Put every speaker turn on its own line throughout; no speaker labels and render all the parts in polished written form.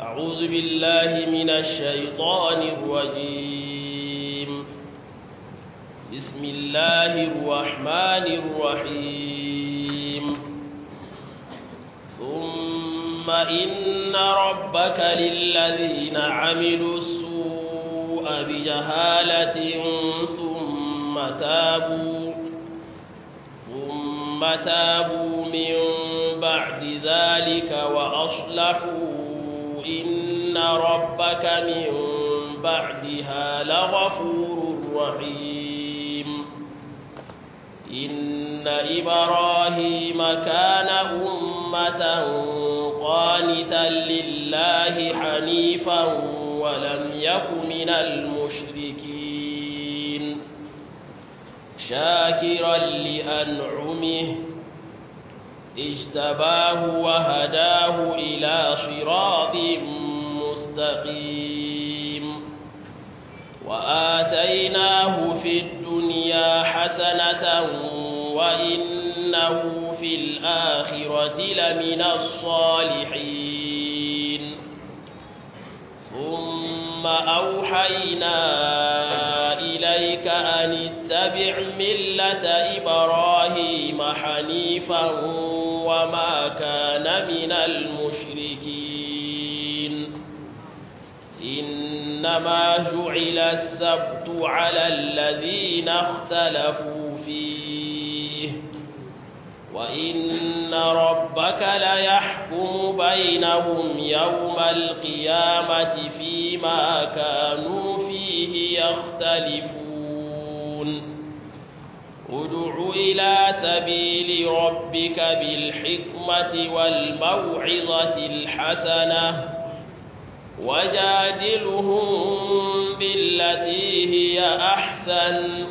أعوذ بالله من الشيطان الرجيم. بسم الله الرحمن الرحيم. ثم إن ربك للذين عملوا السوء بجهالة ثم تابوا من بعد ذلك وأصلحوا إن ربك من بعدها لغفور رحيم. إن إبراهيم كان أمة قانتا لله حنيفا ولم يك من المشركين شاكرا لأنعمه اجتباه وهداه إلى صراط مستقيم. وآتيناه في الدنيا حسنة وإنه في الآخرة لمن الصالحين. ثم أوحينا إليك أن اتبع ملة إبراهيم حنيفا وما كان من المشركين. إنما جعل السبت على الذين اختلفوا فيه وإن ربك ليحكم بينهم يوم القيامة فيما كانوا فيه يختلفون. ادع إلى سبيل ربك بالحكمة والموعظة الحسنة وجادلهم بالتي هي أحسن.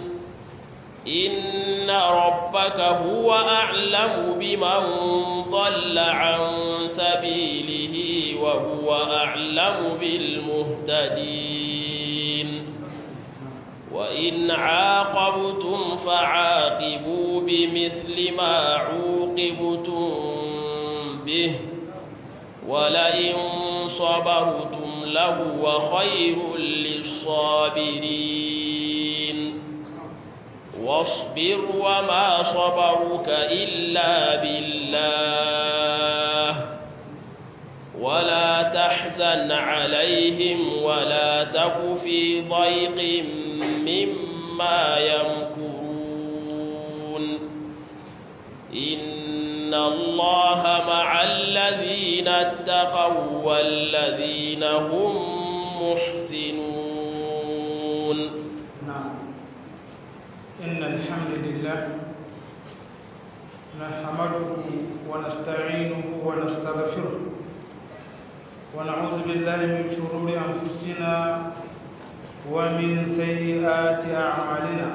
إن ربك هو أعلم بمن ضل عن سبيله وهو أعلم بالمهتدين. وإن عاقبتم فعاقبوا بمثل ما عوقبتم به ولئن صبرتم لهو خير للصابرين. واصبر وما صبرك إلا بالله ولا تحزن عليهم ولا تك في ضيق مما يمكرون. إن الله مع الذين اتقوا والذين هم محسنون.
إن الحمد لله نحمده ونستعينه ونستغفره ونعوذ بالله من شرور أنفسنا ومن سيئات أعمالنا.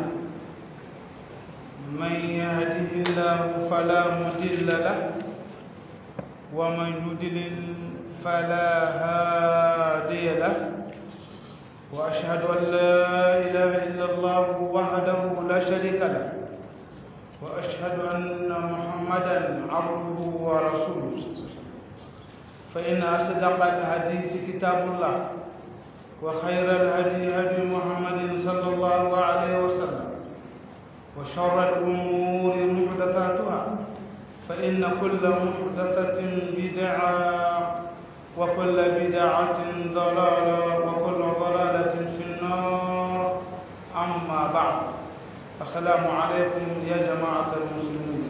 من يهده الله فلا مضل له ومن يضلل فلا هادي له. وأشهد أن لا إله إلا الله وحده لا شريك له وأشهد أن محمدا عبده ورسوله. فإن أصدق الحديث كتاب الله وخير الهدي هدي محمد صلى الله عليه وسلم وشر الأمور محدثاتها فإن كل محدثة بدعة وكل بدعة ضلالة وكل ضلالة في النار. أما بعد السلام عليكم يا جماعة المسلمين.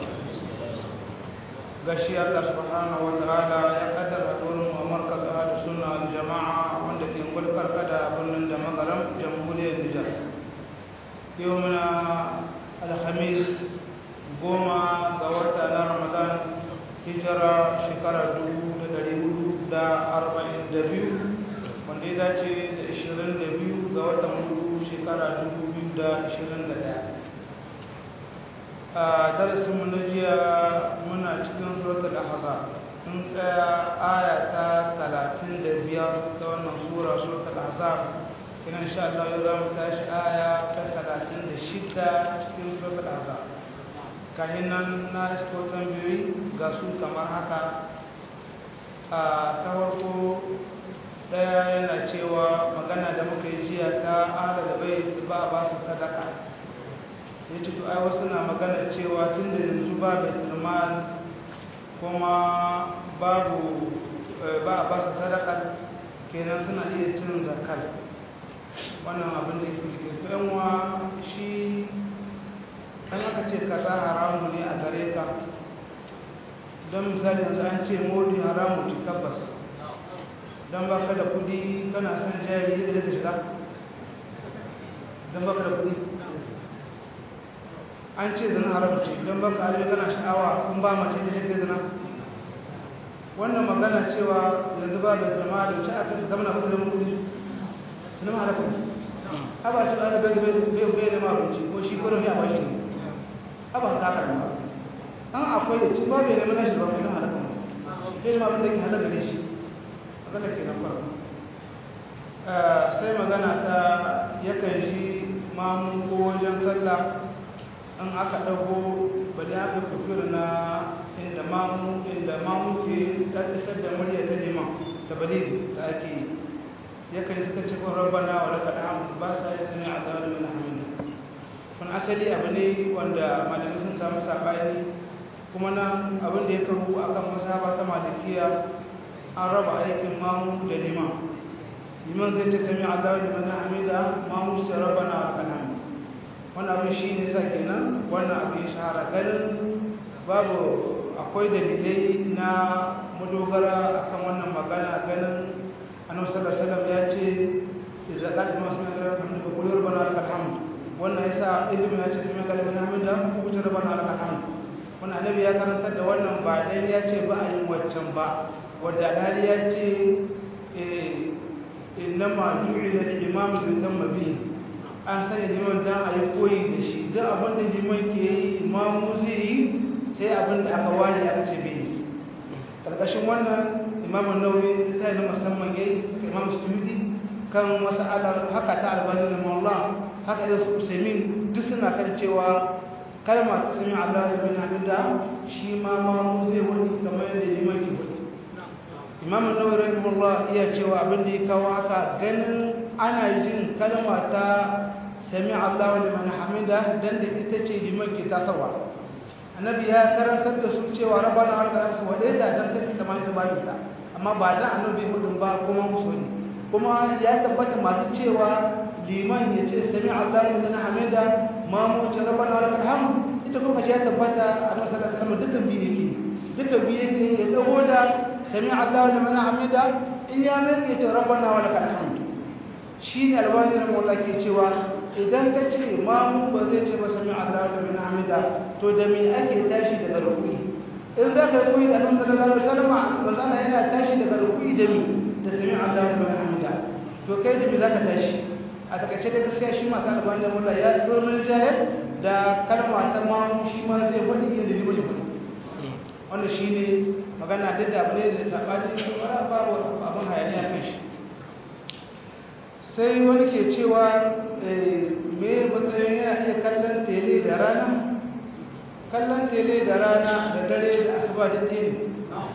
gashi Allah subhanahu wa ta'ala ya kaddara wurin markaz ahlus sunna wal jamaa wanda ke gulkar kada birnin da magaram jamhuriyar Nijar. Yau muna alhamis 10 ga wata na Ramadan hijira shekara 1442 wanda ya dace da 22 ga watan hudu shekara 2021. a darasinmu na jiya muna cikin suratul ahzab mun tsaya aya ta 35 ta wannan suratul ahzab kina insha Allah yau zamu tashi aya ta 36 cikin suratul ahzab. kahin nan na isko tambayoyi ga su kamar haka. ta farko daya yana cewa magana da muka yi jiya ta ahlul bait ba ba su sadaka yace to ai wasu na magana cewa tunda yanzu ba baitul mal kuma babu ba ba su sadaka kenan suna iya cin zakar wannan abin da yake cikin to yanwa shi an aka ce kaza haramu ne a gare ka don misali yanzu an ce modi haramu ci tabbas don baka da kudi kana son jari da ka shiga don baka da kudi an ce zina haramu ce don baka alibi kana sha'awa kun ba mace da yake zina wannan magana cewa yanzu ba bai zama da ci aka su zama na wasu da kudi su nama halakun haba ce ba da bai da mabinci ko shi kurin ya ba shi ne haba ta karama an akwai da cin babu yana mana shi ba kuma halakun bai ma abin da ke halaka ne shi magana ke nan farko sai magana ta yakan shi mamu ko wajen sallah an aka ɗago bali aka kufir na inda mamu ke ɗaɗisar da murya ta neman ta bali da ake yi yakan suka ce kun rabbana wa laka alhamdu ba sa yi sami a zaune min hamdu kun asali abu ne wanda malamai sun samu saɓani kuma nan abin da ya karu a kan masaba ta malikiya an raba aikin mamu da liman liman zai ce sami a zaune min hamida mamu su rabbana wa laka alhamdu wannan abin shi ne sa kenan wannan abin shahara ganin babu akwai dalilai na madogara akan wannan magana ganin annabi sallallahu alaihi wasallam ya ce idza qala muslimun alhamdu qul rabbana lakal hamd wannan yasa ilimi ya ce sami kalmar hamd da ku ce rabbana lakal hamd wannan annabi ya karanta da wannan ba dan ya ce ba a yin waccan ba wanda dali ya ce innama ju'ila al-imam bi tamma bihi an sani liman dan a yi koyi da shi duk abin da liman ke yi imamu zai yi sai abin da aka ware aka ce bai yi ƙarƙashin wannan imamun nauyi ta yi na musamman ya yi imam suyudi kan wasu alar haka ta albani da mawala haka irin su usaimin duk suna kan cewa kalma ta sami allah da bin hamida shi ma mamu zai wani kamar yadda liman ke wani imamun nauyi rahimahullah iya cewa abin da ya kawo haka ganin ana jin kalma ta sami Allah liman hamida dan da ita ce liman ke tasawa annabi ya karantar da su cewa rabbana wa lakal hamdu wa da dan take kamar ita ba ta amma ba da annabi hudun ba kuma musulmi kuma ya tabbata masu cewa liman ya ce sami Allah liman hamida ma mu ce rabbana wa lakal hamdu ita kuma ya tabbata annabi sallallahu alaihi wasallam dukkan biyu yake ya dago da sami Allah liman hamida in ya mai ce rabbana wa lakal hamdu shi ne albani na mawala ke cewa idan ka ce mamu ba zai ce ba sami Allah da bin hamida to da me ake tashi daga rukui in za ka yi koyi da annabi sallallahu alaihi wasallam manzana yana tashi daga rukui da me da sami Allah da bin hamida to kai da me za ka tashi a takaice da gaskiya shi ma ta albani na mawala ya tsoron jahil da kalma ta mamu shi ma zai faɗi yin da liman ya faɗi wanda shi ne magana duk da abu ne zai saɓani da babu abin hayaniya kan shi sai wani ke cewa me matsayin yana iya kallon tele da rana kallon tele da rana da dare da asuba da ɗaya ne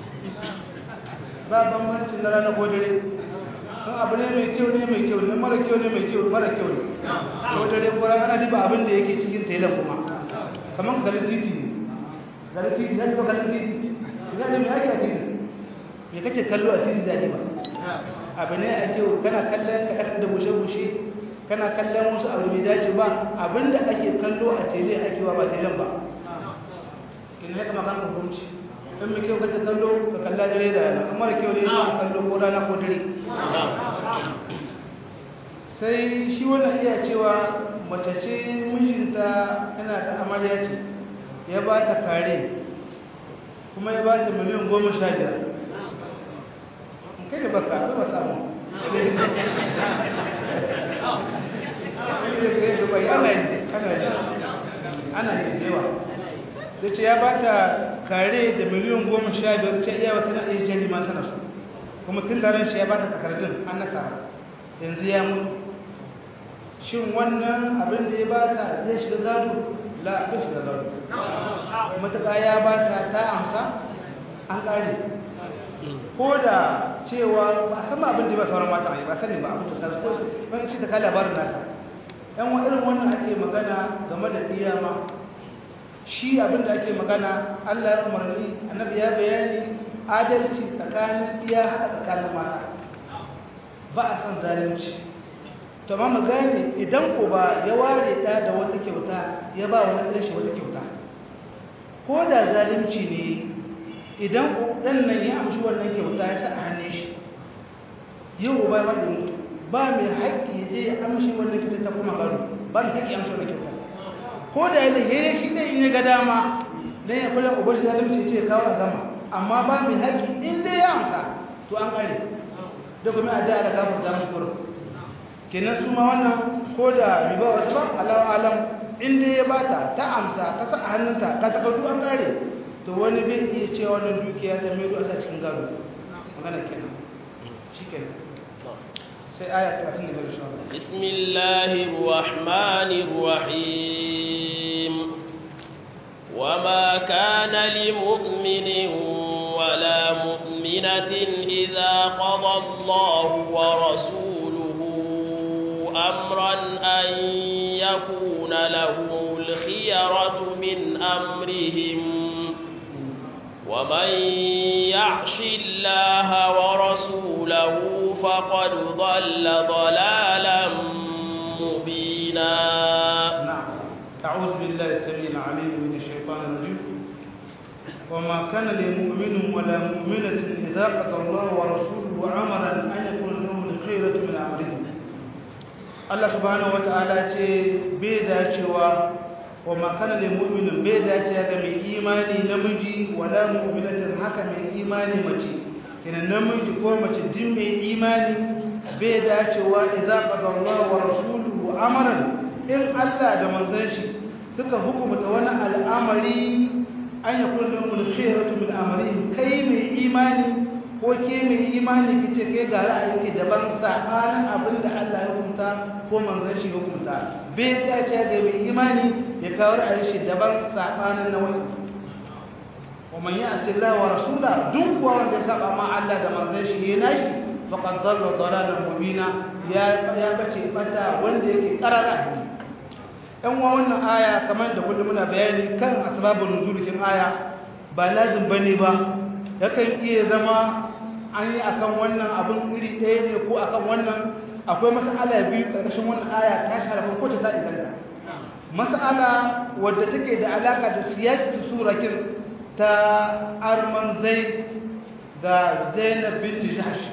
ba bambancin na rana ko dare don abu ne mai kyau ne mai kyau ne mara kyau ne mai kyau mara kyau ne ko dare ko rana diba abin da yake cikin telen kuma kamar garin titi ne garin titi ya ci ba garin titi ya ne mai ake a titi me kake kallo a titi da ba abu ne a kyau kana kallon kaɗaɗa da bushe-bushe kana kallon wasu abu mai dace ba abinda ake kallo a tele ake wa ba telen ba kina ya kama kan hukunci in mai kyau kata kallo ka kalla dare da rana amma da kyau ne ka kallo ko rana ko dare sai shi wannan iya cewa mace ce mijinta yana da amarya ce ya ba ta kare kuma ya ba ta miliyan 15 kai da baka ba samu ana yi yawa da ce ya ba ta kare da miliyan 15 ce iya wata na iya jari ma tana su kuma tun daren shi ya ba ta takardun an na kara yanzu ya mutu shin wannan abin da ya ba ta zai shiga gado la bai shiga gado matuƙa ya ba ta amsa an ƙare ko da cewa ba san abin da ba sauran mata ai ba sani ba abin da ko wani ce da ka labarin nata yan wa irin wannan ake magana game da kiyama shi abin da ake magana Allah ya umarni annabi ya bayani adalci tsakanin iya hada tsakanin mata ba a san zalunci to amma mu gane idan ko ba ya ware da wata kyauta ya ba wani dan shi wata kyauta ko da zalunci ne idan ɗan nan ya amshi wannan kyauta ya sa a hannun shi yau ba ba da mutu ba mai haƙƙi ya je ya amshi wannan kyauta ta kuma gado ba mai haƙƙi ya amshi wannan kyauta ko da ya lahere shi ne in ya ga dama don ya kula ubar shi zalunci ce ya kawo a gama amma ba mai haƙƙi in dai ya amsa to an ƙare da kuma a da gafar zamu kuro kenan su ma wannan ko da riba wasu ba alawa alam in dai ya bata ta amsa ta sa a hannunta ka takardu an ƙare to wani bai iya cewa wannan dukiya ta mai a cikin gado magana kenan shikenan sai aya 35 insha Allah
bismillahir rahmanir rahim wama kana lil mu'minin wala mu'minatin idza qada Allahu wa rasuluhu amran an yakuna lahumul khiyaratu min amrihim ومن يعص الله ورسوله فقد ضل ضلالا مبينا.
نعم. أعوذ بالله السميع العليم من الشيطان الرجيم. وما كان لمؤمن ولا مؤمنة إذا قضى الله ورسوله أمرا أن يكون لهم الخيرة من أمرهم. الله سبحانه وتعالى بيدا شوا وما كان للمؤمن بيدا ga mai imani namiji wala mu'minatin haka mai imani mace kenan namiji ko mace din mai imani beda cewa idza qada Allah wa rasuluhu amran in Allah da manzon shi suka hukumta wani al'amari an yakun lahum al-khayratu min amrihim kai mai imani ko ke mai imani kace kai ga ra'ayinki daban sabanin abinda Allah ya hukunta ko manzon shi ya hukunta bai dace ga mai imani ya kawo ra'ayin shi daban sabanin na wani ومن يعص الله ورسوله duk wanda ya saba ma Allah da manzon shi yana shi faqad dalla dalalan mubina ya bace bata wanda yake karara dan wannan aya kamar da kullum muna bayani kan asbabun nuzulin aya ba lazim bane ba yakan iya zama an yi akan wannan abun iri ɗaya ne ko akan wannan akwai mas'ala biyu karkashin wannan aya ta sharafa ko ta inganta mas'ala wadda take da alaka da siyakin surakin ta arman zaid da zainab binti jahsh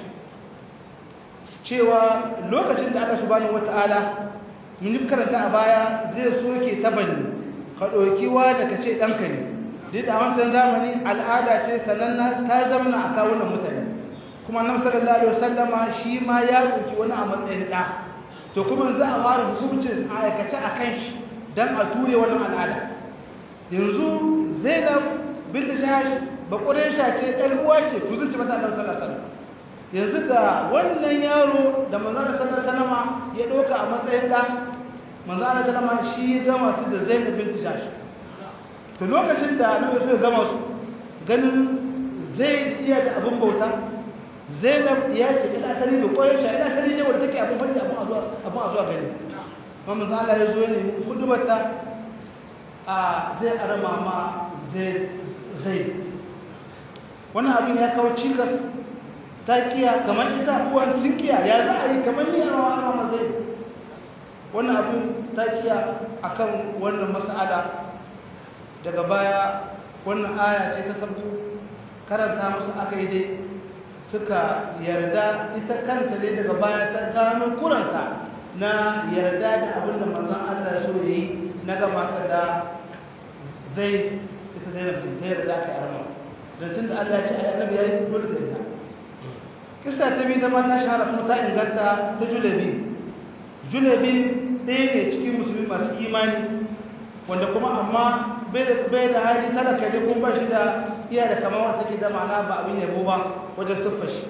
cewa lokacin da Allah subhanahu wataala mun yi karanta a baya zai soke tabani ka dauki wa da kace danka ne duk a wancan zamani al'ada ce sananna ta zama a kawunan mutane kuma annabi sallallahu alaihi wasallama shi ma ya dauki wani a matsayin da to kuma za a fara hukuncin aikace akan shi dan a ture wannan al'ada yanzu zainab binti jahsh ba quraysha ce ɗan uwa ce ku zunci mata Allah sallallahu alaihi wasallam yanzu ga wannan yaro da manzon sallallahu alaihi wasallam ya doka a matsayin da manzon sallallahu alaihi wasallam shi ya gama su da zainab binti jahsh to lokacin da annabi ya gama su ganin zai iya da abin bauta zainab ya ce ila asali da quraysha ila asali ne wanda take abin fadi abin a zuwa gani manzon Allah ya zo ne kudubarta a zai arama ma zai wannan abin ya kawo cikas ta kiya kamar ita uwan tinkiya ya za a yi kamar ni a arama zai wannan abin ta kiya akan wannan mas'ala daga baya wannan aya ce ta sabu karanta musu aka yi dai suka yarda ita kanta dai daga baya ta gano kuranta na yarda da abin da manzon Allah ya so yi na gama ta da zai ita zai rabu ta yarda ka yarma da tunda Allah ya ce annabi ya yi dole da ita kissa ta bi zama ta shahara kuma ta inganta ta Julabi ɗaya ne cikin musulmi masu imani wanda kuma amma bai da hali talaka ne kuma ba shi da iya da kamar wata take da ma'ana ba abin yabo ba wajen siffar shi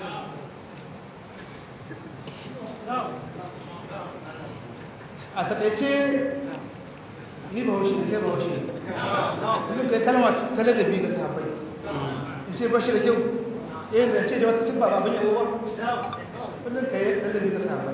a taƙaice ni ba washe ne sai ba washe ne kuma kai kalma ta ladabi ga sahabbai in ce ba shi da kyau eh da ce da wata cin ba abin yawo ba wannan kai da bi ka saba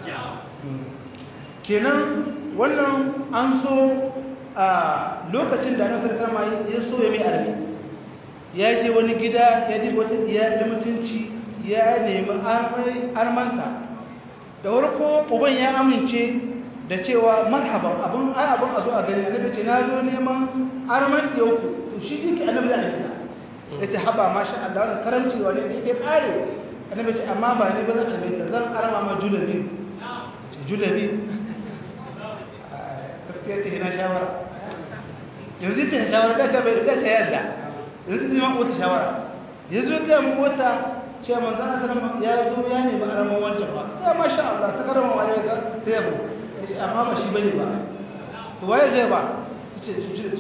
kenan wannan an so a lokacin da Annabi sallallahu alaihi wasallam ya so ya mai armi ya je wani gida ya ji wata diya da mutunci ya nemi armanta da warko uban ya amince da cewa marhaban abun a zo a gani Annabi ce na zo neman arman yau to shi jiki Annabi ya nufi ya ce haba masha Allah wannan karamci wani ne ya kare Annabi ce amma ba ne ba zan albaita zan arama ma julabi ce julabi gaskiya ce ina shawara yanzu ta shawara ta bai ta yadda yanzu ne ma wata shawara yanzu ta mu wata ce manzo Allah sallallahu ya zo ya nemi araman wancan ba ya masha Allah ta karama waye ta yabo yace amma ba shi bane ba to waye zai ba tace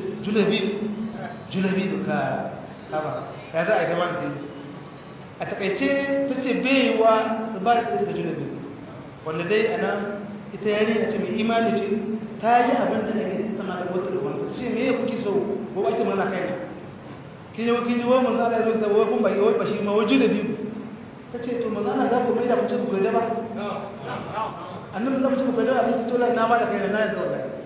julabi ka haba ya za a ga wani a takaice tace baiwa su ba da julabi wanda dai ana ita yari a ce mai imani ce ta ji abin da ake tana da wata ruwan ta ce me ya kuke so ko ake mana kai ne kin ji wani manzo Allah ya zo wai kun bai wai bashi ma waje da biyu ta ce to manzo Allah za ku mai da mutum ku da ba annabi za mu ci ku da ba ta ce wallahi na ba da kai na yanzu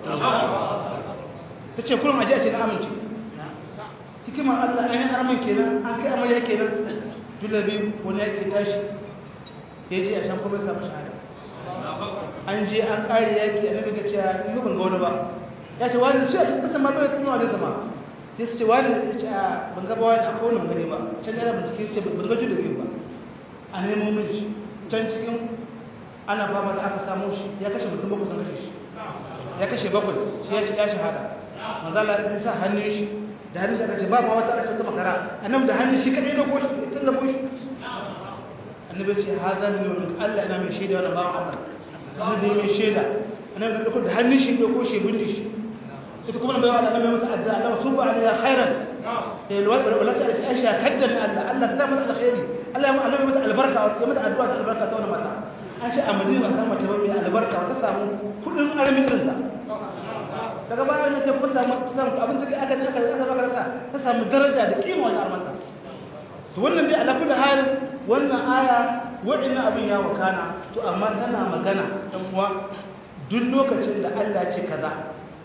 ta ce kullum aje a ce na amince hikimar Allah ainihin arman kenan an kai amarya kenan julabi wani ya ke tashi ya je a shan kuma samu shahada an je an kare yaki annabi ga cewa ni ban ga wani ba ya ce wani shi a cikin kasan ma bai tunawa da zama ya ce wani ya ce a ban ga ba wani akwai wani gani ba can yana bincike ce ban ga julabi ba a nemo min shi can cikin ana fama da aka samu shi ya kashe mutum bakwai sun kashe shi ya kashe bakwai shi ya shahada manzo Allah ya sa hannun shi da hannun shi aka ce ba ma wata aka ce ta makara annabi da hannun shi kadai na koshi ya tallabo shi annabi ce haza min wani Allah ina mai shaida wannan bawan Allah annabi mai shaida annabi da da hannun shi da koshi bindi shi ita kuma bai wala annabi mata adda Allah subba alaiha khairan wala ta asha kadda min Allah Allah ta mata alkhairi Allah ya annabi mata albarka ya mata addu'a da albarka ta wannan mata an ce a Madina san mace ba mai albarka ta samu kudin armin irin ta daga bayan ne ta fita samu abin da aka baka ta samu daraja da kima wajen armanta to wannan dai ala kullu hal wannan aya wa'inna abin ya wakana to amma tana magana dan uwa duk lokacin da Allah ya ce kaza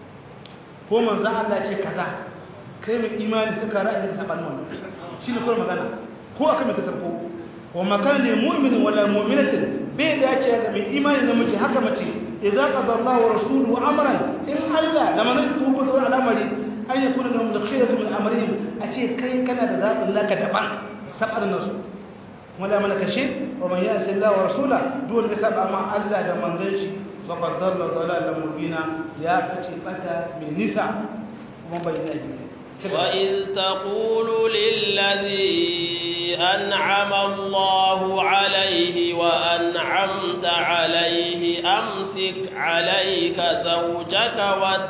ko manzo Allah ya ce kaza kai mai imani ka ra'ayin ka saban wannan shine kuma magana ko aka mai kasarko wa makan lil mu'min wala mu'minatin bai da ce ga mai imani namiji haka mace idza qada Allah wa rasuluhu amran in Allah da manzo ko ko al'amari an yakuna lahum al-khiyaratu min amrihim a ce kai kana da zabin laka daban sabar nasu wala malaka shi wa man ya'si Allah wa rasulahu duk wanda saba ma Allah da manzon shi faqad dalla dalalan mubina ya fice bata min nisa kuma bai da ji
wa iz taqulu lil ladhi an'ama Allahu alayhi wa an'amta alayhi amsik alayka zawjaka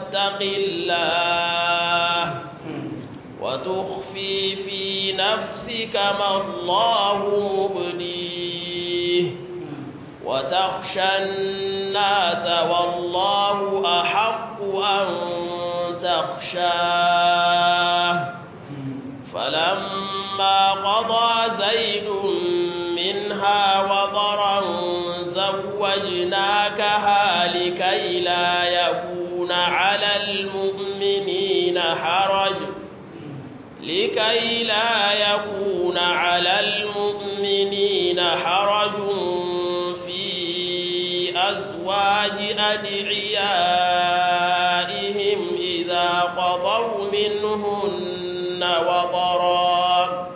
wattaqillah وتخفي في نفسك ما الله مبديه وتخشى الناس والله أحق أن تخشاه فلما قضى زيد منها وطرا زوجناكها لكي لا يكون على المؤمنين حرج في أزواج أدعيائهم إذا قضوا منهن وطرا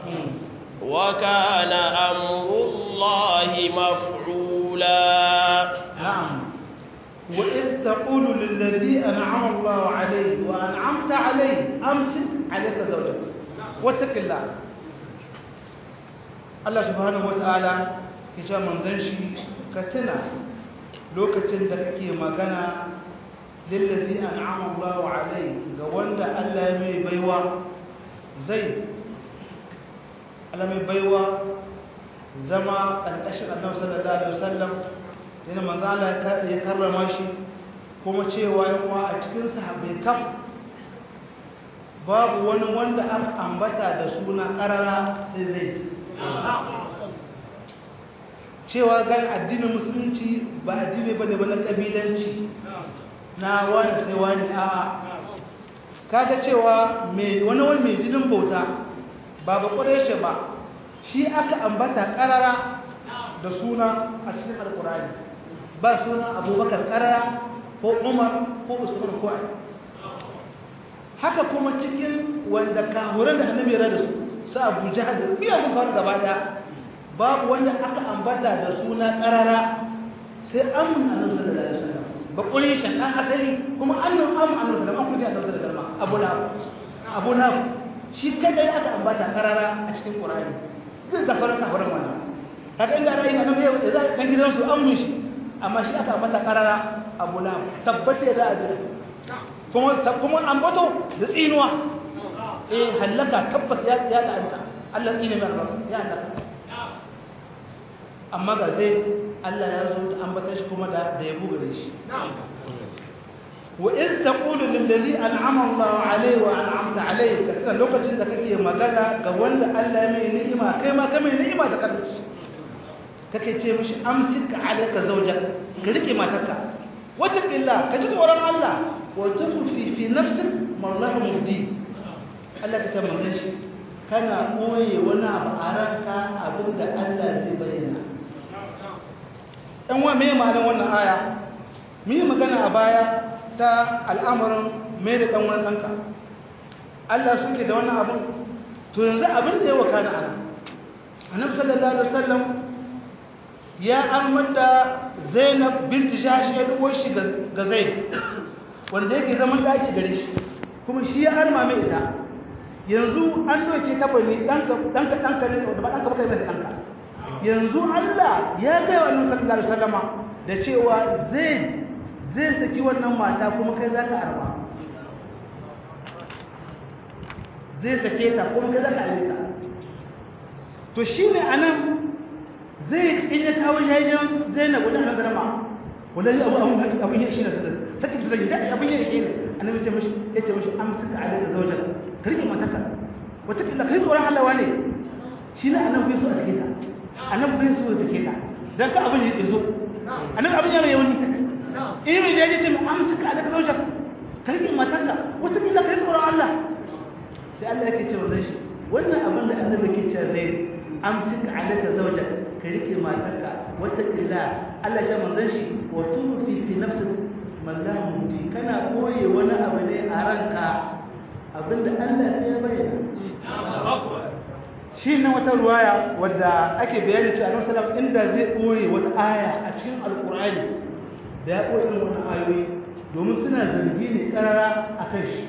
وكان أمر الله مفعولا
نعم وإذ تقول للذي أنعم الله عليه وأنعمت عليه أمسك عليك زوجك واتق الله الله سبحانه وتعالى يجا منزل شي كتنا لوكacin da kake magana lillazi an'ama Allahu alayhi ga wanda Allah ya mai baiwa Allah mai baiwa zama alƙashin Annabi sallallahu alaihi wasallam yana manzo Allah ya karrama shi kuma cewa yawa a cikin sahabbai kaf babu wani wanda aka ambata da suna karara sai zai cewa gan addinin musulunci ba addini bane ba na kabilanci na wani sai wani a'a kaga cewa wani mai jinin bauta ba ƙureshe ba shi aka ambata ƙarara da suna a cikin alƙur'ani ba suna abubakar ƙarara ko umar ko usman ko ali haka kuma cikin wanda kahuran da annabi ya rada su abu jahal da biya mun faru gaba daya babu wanda aka ambata da suna ƙarara sai amun annabi sallallahu alaihi wasallam ba ƙureshe ɗan asali kuma annabi annabi sallallahu alaihi wasallam abu lahab shi kadai aka ambata karara a cikin Qur'ani zai zafaran kafaran wannan kaga inda ra'ayi annabi ya da dan gidan su amun shi amma shi aka ambata karara Abu Lahab tabbata da abin kuma ambato da tsinuwa halaka tabbas ya da anta Allah tsine mai albarka ya halaka amma ga sai Allah ya zo da ambata shi kuma da yabo gare shi وإذ تقول للذي أنعم الله عليه وأنعمت عليه كثيرا لو كنت كake magana ga wanda Allah mai ni'ima kai ma kai mai ni'ima da kanka kake ce mishi amsik alayka zawjak ka rike matarka wata billah ka ji tsoron Allah wa tukhfi fi nafsik ma Allah mubdi Allah ka tabbata shi kana koyi wani abu a ranka abinda Allah zai bayyana dan wa me ma'anar wannan aya mu yi magana a baya ta al'amarin mai da ɗan wani ɗanka Allah suke da wannan abin to yanzu abin da ya wakana ana annabi sallallahu alaihi wasallam ya armata Zainab binti Jahsh ya dubo shi ga Zaid wanda yake zaman daki gare shi kuma shi ya arma mai ita yanzu an doke ta bane danka ne da ba danka ba kai mai danka yanzu Allah ya ga wa annabi sallallahu alaihi wasallam da cewa Zaid zai saki wannan mata kuma kai za ka arba zai sake ta kuma kai za ka alita to shi ne a nan zai in ya kawo jajen zainab wajen hanzarama wadanda abin yin shi ne sakin da zai abin yin shi ne annabi ya ce mashi amsaka alaika zaujar ka rike mataka wataƙila kai tsoron allawa ne shi ne annabi bai so a sake ta annabi bai so a sake ta don ka abin ya zo annabi abin ya mai wani in mai jaji ce mu amsaka alaka zaujak ka rike matarka wata kila kai tsoron Allah sai Allah yake cewa zai shi wannan abin da annabi ke cewa zai amsaka alaka zaujak ka rike matarka wata kila Allah ya manzon shi wa tufi fi nafsik man la muti kana koye wani abu ne a ranka abinda Allah sai ya bayyana shi ne wata ruwaya wadda ake bayani cewa Annabi sallallahu alaihi wasallam inda zai koye wata aya a cikin alqur'ani da ya koyi irin wannan ayoyi domin suna zargi ne karara a kan shi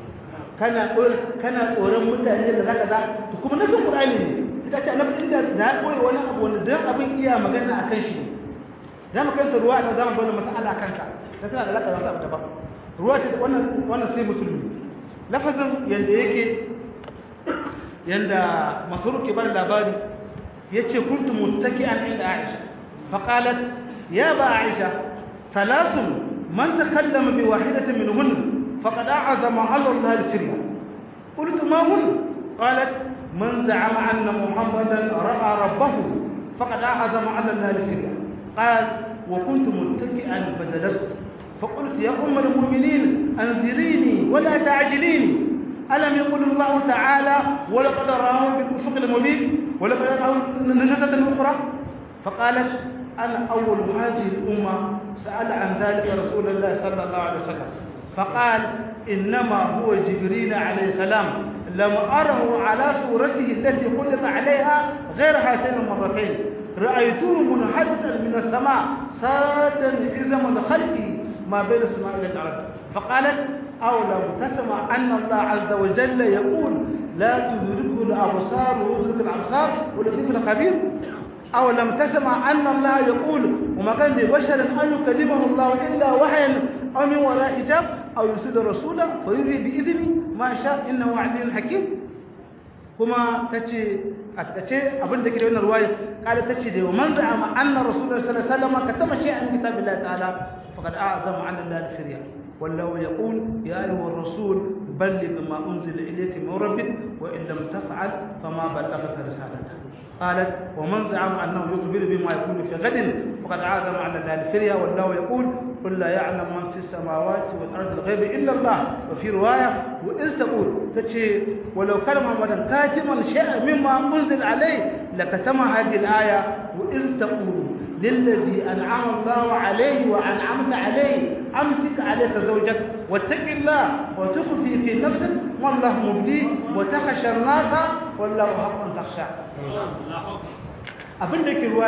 kana tsoron mutane da zaka za to kuma nasin qur'ani ne ita ce annabi inda da ya koyi wani abu wanda dan abin iya magana akan shi ne zamu kanta ruwa da zamu ga wannan mas'ala akan ta da tana da alaka da wasu abu daban ruwa ce wannan sai musulmi lafazin yanda yake yanda masrur ke bar labari yace kuntu muttaki'an inda Aisha faqalat ya ba Aisha ثلاث من تكلم بواحدة منهن فقد أعظم على الله الفرية قلت ما هن قالت من زعم أن محمدا رأى ربه فقد أعظم على الله الفرية قال وكنت متكئا فجلست فقلت يا أم المؤمنين أنزليني ولا تعجليني ألم يقل الله تعالى ولقد رآه بالأفق المبين ولقد رآه نزلة أخرى فقالت أنا أول هذه الأمة سأل عن ذلك رسول الله صلى الله عليه وسلم فقال إنما هو جبريل عليه السلام لم أره على صورته التي خلق عليها غير هاتين المرتين رأيته منحدثا من السماء سادا عزم خلقه ما بين السماء إلى الأرض فقالت أولم تسمع أن الله عز وجل يقول لا تدركه الأبصار ويدرك الأبصار واللطيف الخبير أولم تسمع أن الله يقول وما كان لبشر أن يكلمه الله إلا وحيا أو من وراء حجاب أو يرسل رسولا فيذهب بإذنه ما شاء إنه عليم حكيم كما تجي أتكتشي أبن ذكر من الرواية قال تجي ومن زعم أن رسول الله صلى الله عليه وسلم كتم شيئا من كتاب الله تعالى فقد أعظم عن الله الفرية والله يقول يا أيها الرسول balligh ma unzila ilayka min rabbik wa in lam taf'al fama ballaghta risalata قالت ومن زعم أنه يخبر بما يكون في غد فقد عازم على الله الفرية والله يقول قل لا يعلم من في السماوات والأرض الغيب إلا الله وفي رواية وإذ تقول تشي ولو كان محمدا كاتما شيئا مما أنزل عليه لكتم هذه الآية وإذ تقول للذي أنعم الله عليه وأنعمت عليه أمسك عليك زوجك واتق الله وتخفي في نفسك والله مبديه وتخشى الناس والله حق تخشى abin da ke ruwa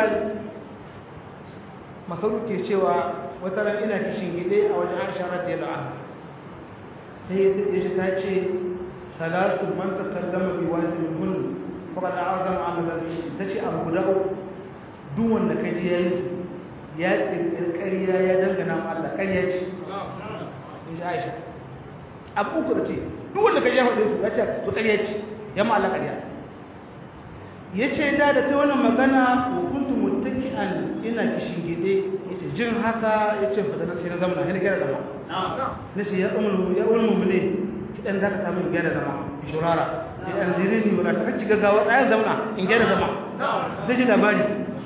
masaru ke cewa wata ran ina kishin gide a wajen Aisha radiyallahu anha sai ya ji ta ce salatu man takallama bi wahid minhun faqad a'zama amalan tace abu guda duk wanda kaji yayi ya kirkariya ya dangana ma Allah ƙarya ce in ji Aisha abu uku da ce duk wanda kaji ya faɗe su ya ce to ƙarya ce ya ma Allah ƙarya yace da ta wannan magana wa kuntu muttaki'an ina kishingide yace jin haka yace fa da sai na zama ina gyara zama nace ya ummu ne kidan zaka samu gyara zama shurara idan dirini wala ta ci gaggawa ɗayan zauna in gyara zama zai ji labari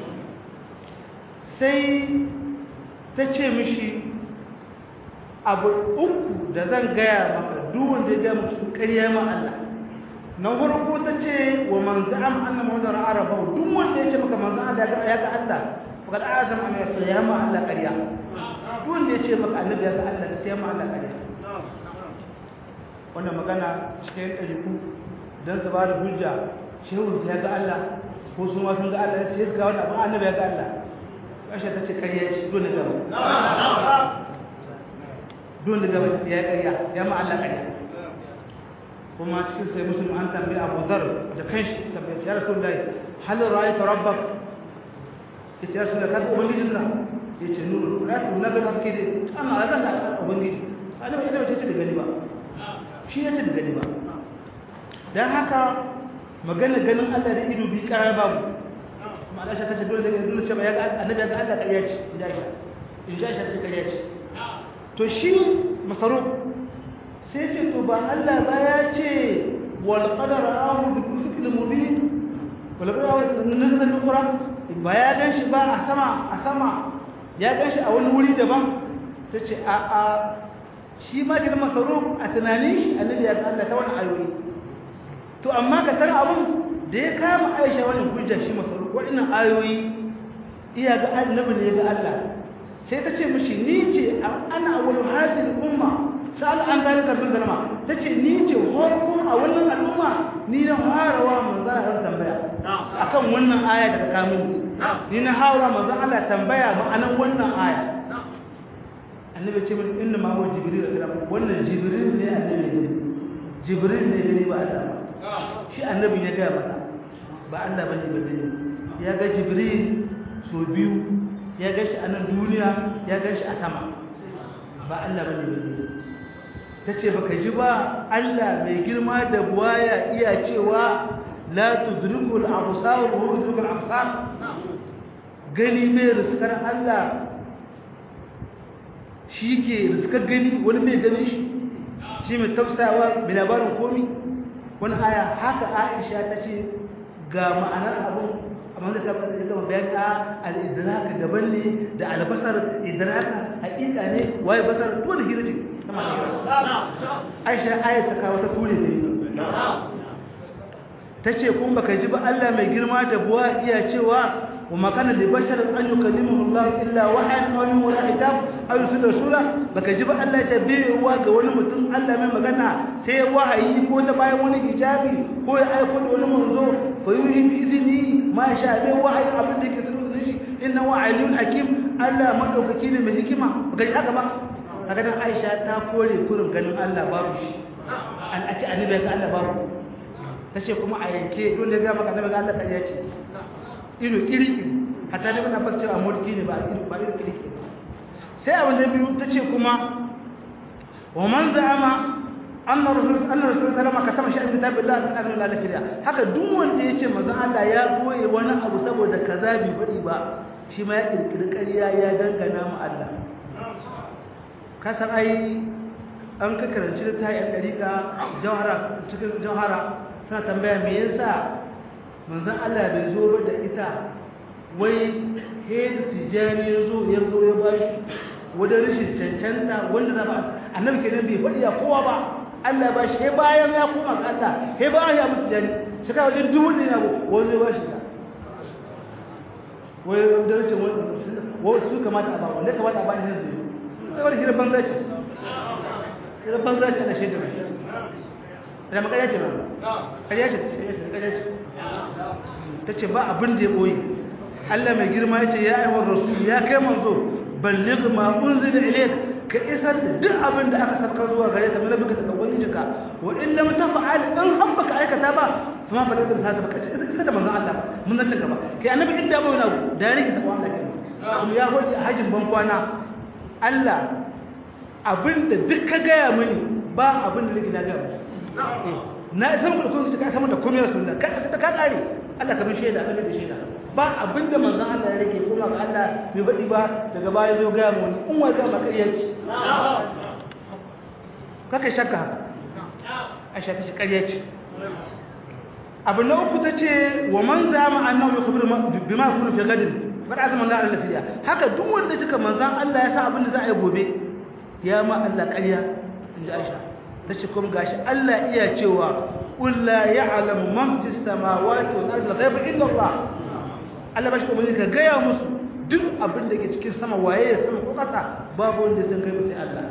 sai ta ce mishi abu uku da zan gaya maka duk wanda ya ga mutum ƙarya ma Allah na farko ta ce wa man za'am anna muhammadar arafa duk wanda ya ce maka manzon Allah ya ga Allah faqad azama an ya ma Allah ƙarya duk wanda ya ce maka annabi ya ga Allah sai ma Allah ƙarya wannan magana cikin ɗariku dan su ba da hujja shehu ya ga Allah ko su ma sun ga Allah sai su ga wannan abin annabi ya ga Allah Aisha ta ce ƙarya ce dole gaba dole gaba sai ya ƙarya ya ma Allah ƙarya kuma cikin sai musulmi an tambaye Abu Dharr da kanshi tambaye ya Rasulullahi hal ra'ayta rabbak yace ya Rasulullahi kaga ubangijin ka yace nuru ra'aytu nabi haske dai ana zan ga ubangiji annabi idan ce da gani ba shi yace da gani ba dan haka magana ganin Allah da ido bi karar babu kuma Aisha ta ce dole sai dole ce ya ga annabi ya ga Allah kariya ce in Aisha ta ce kariya ce to shi masaruf sai ce to ba Allah ba ya ce wal qadara ahu bi kufikil mubin wal qadara nazala al-ukhra ba ya ganshi ba a sama ya ganshi a wani wuri daban tace a shi ma kin masaruf a tunanin shi annabi ya ga Allah ta wani ayoyi to amma ka tar abun da ya kama Aisha wani hujja shi masaruf wannan ayoyi iya ga annabi ne ga Allah sai tace mishi ni ce ana awwalu hadhihi al-umma sai an gane kafin zalama ta ce ni ce horkun a wannan al'umma ni na harawa manzan Allah tambaya akan wannan aya daga kamun ni na harawa manzan Allah tambaya ma'anan wannan aya annabi ce min inna ma huwa jibril sallallahu wannan jibril ne annabi ne jibril ne gani ba Allah ba shi annabi ya ga mata ba Allah bane ba gani ya ga jibril so biyu ya ga shi a nan duniya ya ga shi a sama ba Allah bane ba gani ta ce baka ji ba Allah mai girma da buwaya iya cewa la tudrikul absar wa huwa yudrikul absar gani mai riskar Allah shi ke riskar gani wani mai ganin shi mai tafsawa mai labarin komi wani aya haka Aisha ta ce ga ma'anar abun amma da ta gama bayan al-idraka daban ne da al-basar idraka haƙiƙa ne waye basar dole hira ce Aisha ayat ta kawo ta ture ne tace kun baka ji ba Allah mai girma da buwa iya cewa wa makana li bashar an yukallimuhu Allah illa wahyan aw min wara hijab aw yusul rasula baka ji ba Allah ya bai wa ga wani mutum Allah mai magana sai wahayi ko ta bayan wani hijabi ko ya aika da wani manzo fa yuhi bi idni ma sha bai wahayi abin da yake tsaro shi inna wa alim hakim Allah madaukaki ne mai hikima baka ji haka ba kaga dan Aisha ta kore kurin ganin Allah babu shi an a ce annabi ga Allah babu tace kuma a yanke dole ga maka annabi ga Allah kariya ce ido iri hatta ne bana fasce a mulki ne ba ido iri sai abin da biyu tace kuma wa man za'ama anna rasul sallama katama shi kitabillahi min azmi al-lafiya haka duk wanda yace manzon Allah ya goye wani abu saboda kaza bi fadi ba shi ma ya kirkiri ƙarya ya dangana mu Allah kasan ai an ka karanci da ta yan dariƙa jawhara cikin jawhara suna tambaya me yasa manzon Allah bai zo ba da ita wai da tijani ya zo ya bashi wadda rashin cancanta wanda za ba annabi kenan bai faɗi ya kowa ba Allah ba shi bayan ya koma ga Allah bayan ya mutu tijani shi ka wajen dubu da yabo wanda ya bashi da wai da rashin wai su kamata a ba wanda kamata a ba ne zai sai wani hirar banza ce ana shaidar mai da makariya ce ba ƙarya ce ta ce ba abin da ya ɓoye Allah mai girma ya ce ya aiwar rasul ya kai manzo balligh ma unzila ilayk ka isar da duk abin da aka sarkar zuwa gare ka mai baka daga ubangijinka wa in lam taf'al in habbaka aikata ba kuma ba da ta baka ce isar da manzon Allah mun zanta gaba kai annabi inda ba wani da yake ta Allah kai kuma ya hodi a hajin ban kwana Allah abinda duk ka gaya mini ba abin da nake na gaya na san ku kun su ka samu da komai rasulullah ka kare Allah kamar shaida Allah da shaida ba abinda manzon Allah ya rage kuma ga Allah bai faɗi ba daga baya zo ga mu in wai ga maka iyaci kake shakka haka a shakka shi ƙaryaci abu na uku tace wa man zama annahu yukhbiru bima yakunu fi gadin fara azumin da Allah fiya haka duk wanda kika manzon Allah ya sa abinda za a yi gobe ya ma Allah ƙarya inji Aisha tace kuma gashi Allah iya cewa qul la ya'lamu man fis samawati wal ardi ghaiba illa Allah Allah bashi umarni ka gaya musu duk abin da ke cikin sama waye ya sama ko kasa babu wanda san kai sai Allah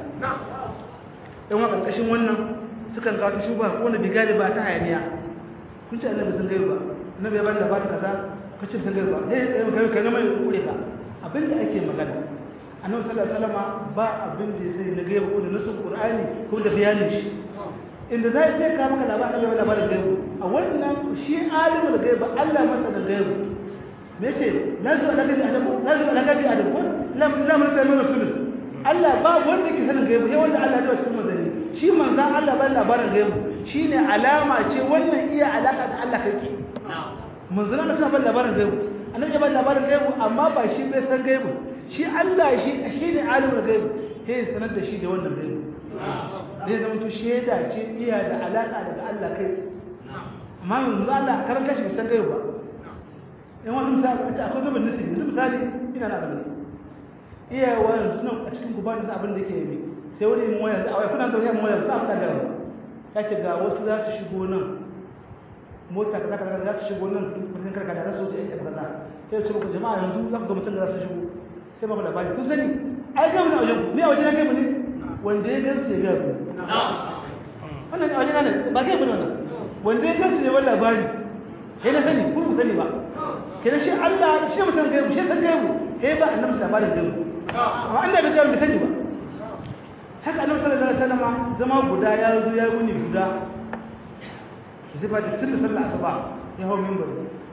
dan wa karkashin wannan sukan ga ta shuba ko wanda bigale ba ta hayaniya kun ce annabi san gaiba annabi ya bada labarin kaza kace san gaiba kai na mai kure ka abin da ake magana annabi sallallahu alaihi wasallam ba abin da sai na gaiba ko da nasu qur'ani ko da bayanin shi inda zai ka maka labarin gaiba a wannan shi alimul gaiba Allah masa da gaiba mece lazu alagabi adabu lam natamu rasul Allah ba wanda ke sanin gaibu sai wanda Allah ya cikin manzani shi manzan Allah ba labarin gaibu shine alama ce wannan iya alaka da Allah kai manzan Allah suna ba labarin gaibu annabi ya ba labarin gaibu amma ba shi bai san gaibu shi Allah shi ne alimul gaibu sai sanar da shi da wannan gaibu zai zama to sheda ce iya da alaka daga Allah kai amma manzan Allah karanta shi san gaibu ba in wani misali a ce akwai gaban nasi yanzu misali ina na abin iya wa yanzu nan a cikin gubanin sa abin da ke yi sai wani yin waya a waya kuna da wani waya za a faɗa gaba ya ce ga wasu za su shigo nan mota kaza kaza za su shigo nan mutum karkada za su wuce yan kaza sai ce muku jama'a yanzu za ku ga mutum da za su shigo sai ba ku labari kun sani ai gaba na wajen ku ne a wajen na gaba ne wanda ya gansu ya gaba wannan a wajen na ba gaba ne wannan wanda ya gansu ne wani labari sai na sani ku sani ba kenan shi Allah shi mutum gaibu shi san gaibu kai ba annabi labarin gaibu amma Allah bai gaibu sani ba haka annabi sallallahu alaihi wasallam zama guda ya zo ya wuni guda sai ba tun da sallar asuba ya hawo minbar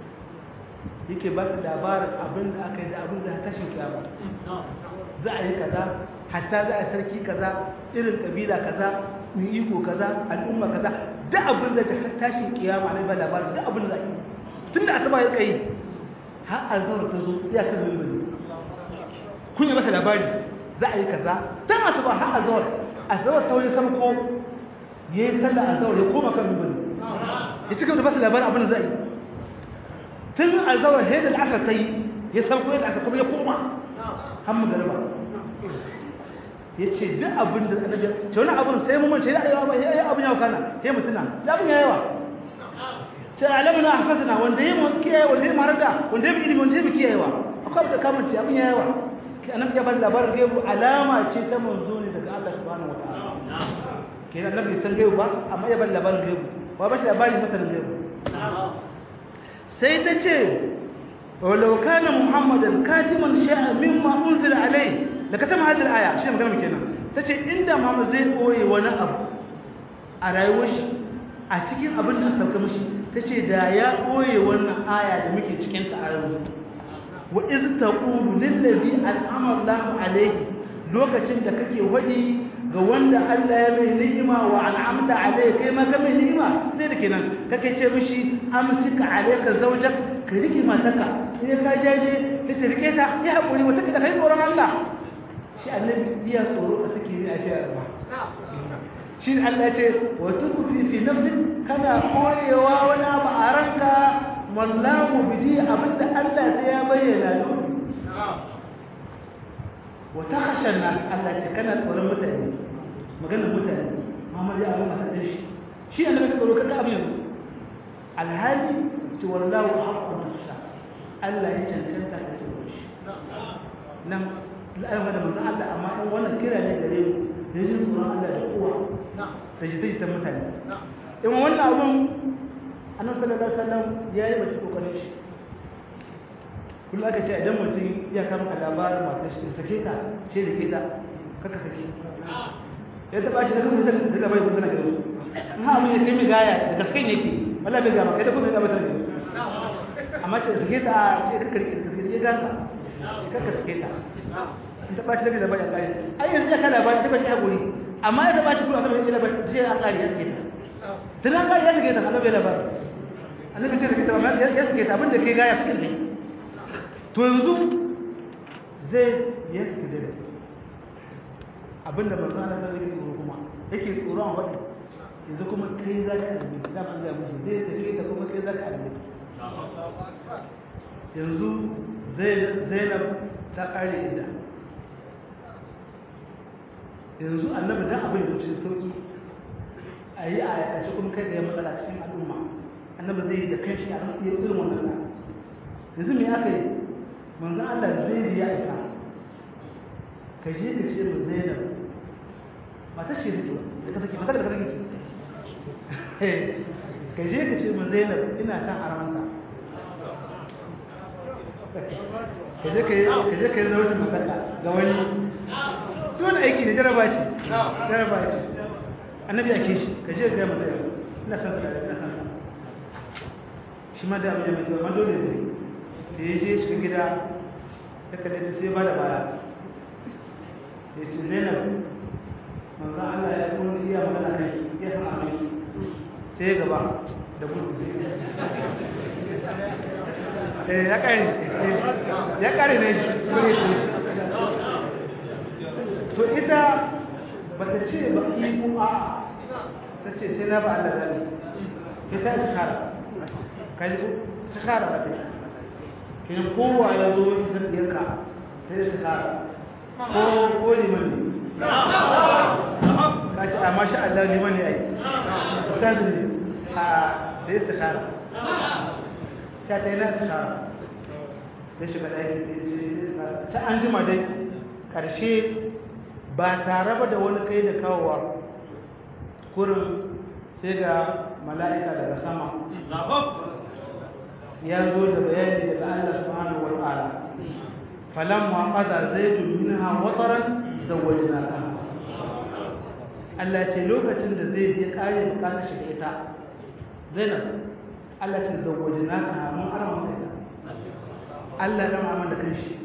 yake ba su labarin abin da aka yi da abin da ta tashin kiyama za a yi kaza hatta za a sarki kaza irin kabila kaza mai iko kaza al'umma kaza da abin da ta tashin kiyama ne ba labarin da abin da za a yi tun da asuba ya kai har azhar ta zo ya kan minbar kun yi masa labari za a yi kaza tun asuba har azhar ta wani samko yayi sallar azhar ya koma kan minbar ya cika da basu labarin abin da za a yi tun azhar hayda al-asr tayi ya samko yadda aka kuma ya koma har magariba yace duk abin da annabi ce wani abin sai mun ce ya abin ya kana sai mutuna ya abin ya yawa ta alamuna hafazna wanda yayi mu kiyaye wanda yayi marada wanda yayi ilimi wanda yayi kiyayewa akwai da kamar ce abin ya yawa annabi ya bar labarin gaibu alama ce ta manzo ne daga Allah subhanahu wataala kenan annabi san gaibu ba amma ya bar labarin gaibu ba ba shi labarin masalan gaibu sai ta ce walau kana muhammadan katiman shay'a mimma unzila alayhi da katama hadal aya shi magana kenan tace inda muhammad zai koyi wani abu a rayuwar shi a cikin abin da sauka mishi tace da ya koyi wannan aya da muke cikin ta a yanzu wa iz taqulu lil ladhi an'ama Allahu alayhi lokacin da kake wadi ga wanda Allah ya mai ni'ima wa an'amta alayhi kai ma ka mai ni'ima sai da kenan kake ce mishi amsika alayka zawjak ka rike mataka sai ka jaje kace rike ta ya hakuri wata da kai tsoron Allah shi annabi iya tsoro a sake ni a shi arba shi Allah ya ce wa tukfi fi nafsik kana koyewa wani abu a ranka wallahu bidi abinda Allah sai ya bayyana lahu wa takhsha an-nas Allah ce kana tsoron mutane maganar mutane Muhammad ya amma ta shi annabi ka tsoro ka abin yanzu alhali ce wallahu haqqun takhsha Allah ya cancanta ka tsoro shi nan la'ayyuka da manzon Allah amma in wannan kira ne gare mu da jin tsoron Allah da kowa da jita-jitan mutane in wannan abun annabi sallallahu alaihi wasallam yayi bace kokarin shi kullum aka ce idan mutum ya kama ka labarin matar shi sake ta ce da ke ta kaka saki ya taba shi da kuma da gaba ya kusa na gaba amma abin ya kai mi gaya da gaske ne yake wallahi bai gaba kai da kuma gaba ta ne amma ce sake ta ce kaka rike gaske ne ganta kaka sake ta in taba shi da gaba ya kai ai yanzu ya kala labarin ta ba shi hakuri amma ya taba shi kuma abin ya ba shi an kare ya sake ta tunan kare ya sake ta annabi labarin annabi ce sake ta amma ya sake ta abin da kai gaya sake ne to yanzu zai ya suke dare abinda manzo Allah sai yake tsoro kuma yake tsoro a wani yanzu kuma kai za ka azumi da ban ga musu zai sake ta kuma kai za ka azumi yanzu Zainab ta kare inda yanzu annabi dan abin da cikin sauki ayi a cikin kai da matsala cikin al'umma annabi zai yi da kanshi a kan irin wannan yanzu me aka yi manzo Allah zai ya aika ka je ka ce mu Zainab mata ce da ka saki mata da ka saki ka je ka ce mu Zainab ina san aramanta ka je ka yi zaurcin matarka ga wani dole aiki ne jaraba ce annabi ake shi ka je ga mu Zainab ina san ta shi ma da abin da mai ma dole ne da ya je cikin gida ya kalle ta sai ba da baya ya ce Zainab manzo Allah ya kuma iya magana kai ya san abin shi sai gaba da gudu ya kare ne shi kure shi to ita bata ce ba iko a ta ce sai na ba Allah zabi ita iskara kai ko iskara ba ta kin kowa ya zo wani sardiyarka sai su kara ko liman ne ka ce a masha Allah liman ne ai ustaz ne a da ya kara ta ta yana su kara ta shiga ɗaki ta an jima dai ƙarshe ba tare ba da wani kai da kawowa kurin sai ga mala'ika daga sama ya zo da bayani daga Allah subhanahu wa ta'ala falamma qada zaidun minha wataran zawwajnaka Allah ce lokacin da zaid ya kare bukatar shi da ita Zainab Allah ce zawwajnaka mun arama kai Allah dan amman da kanshi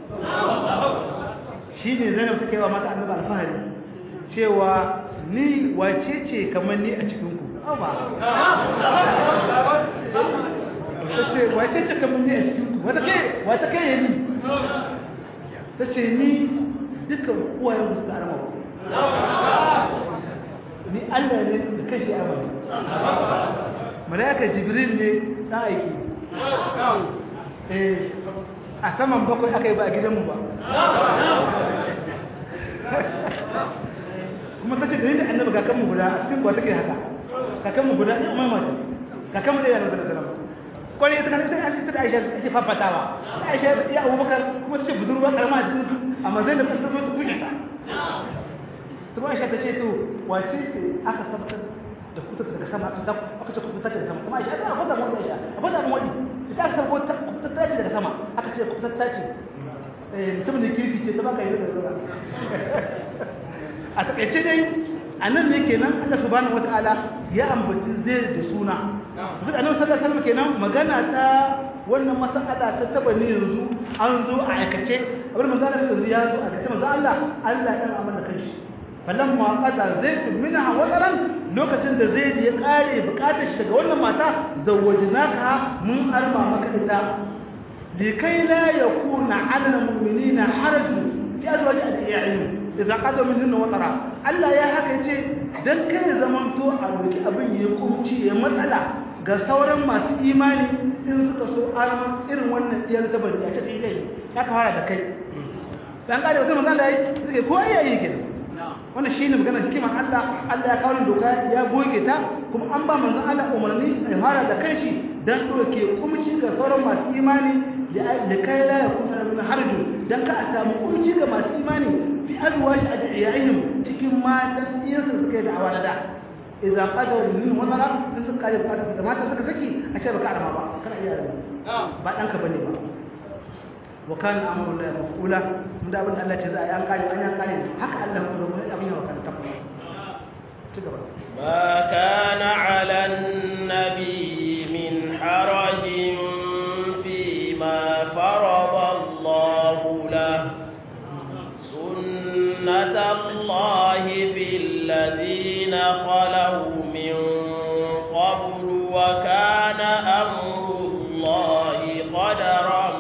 shine Zainab take wa mata annabi alfahari cewa ni wace ce kamar ni a cikin ku ta ce wace ce kamar ni a cikin ku wata kai ya ni ta ce ni dukkan uwayen musu ta arama ku ni Allah ne da kashi amana malaika jibril ne dan aiki a saman bakwai aka yi ba a gidanmu ba kuma ta ce da yadda annabi kakanmu guda a cikin kuwa take haka kakanmu guda ne amma mace kakanmu da yana da zalama kwarai ita kan ita da Aisha ake fafatawa Aisha ya Abubakar kuma ta ce budurwa karama a cikin su amma Zainab ta zo ta kushe ta to Aisha ta ce to wace ce aka sabata da kuta daga sama ta aka ce kuta daga sama kuma Aisha ta fada mu Aisha fada mu wadi ita aka sabo ta kuta ta ce daga sama aka ce kuta ta ce mutum da kirki ce ta baka yi da zuwa a takaice dai anan ne kenan Allah subhanahu wataala ya ambaci zai da suna duk annabi sallallahu alaihi wasallam kenan magana ta wannan mas'ala ta taba ne yanzu an zo a aikace abin manzo Allah yanzu ya zo a aikace manzo Allah dan amana kanshi falamma qada zaid minha wataran lokacin da zaid ya kare bukatar shi daga wannan mata zawwajnaka mun arma maka ita likai la yakuna 'ala al-mu'minina harajun fi azwaji adiyaihim idza qadamu minhunna watara Allah ya haka yace dan kai zamanto a doki abin ya kumci ya matsala ga sauran masu imani in suka so alma irin wannan diyar ta bari a cikin dai ya ka fara da kai dan kare wata manzo Allah yi suke ko iyaye kenan wannan shine maganar hikimar Allah ya kawo doka ya goge ta kuma an ba manzon Allah umarni ya fara da kanshi dan doke kumci ga sauran masu imani da kai la yakuna min harju dan ka samu kumci ga masu imani fi azwaji adiyahim cikin matan iyansu suka yi da'awa da idan qadaru min wadara in suka yi fata da matan suka saki a ce baka arama ba kana iya arama ba danka bane ba wa kana amru la mafula mun da abin Allah ce za a yi an kare haka Allah ko da abin ya kan tabbata ci gaba
ma kana 'ala an-nabi min harajin fi ma farada Allah lahu sunnata Allah fil ladina khalu min qablu wa kana amru Allah qadaran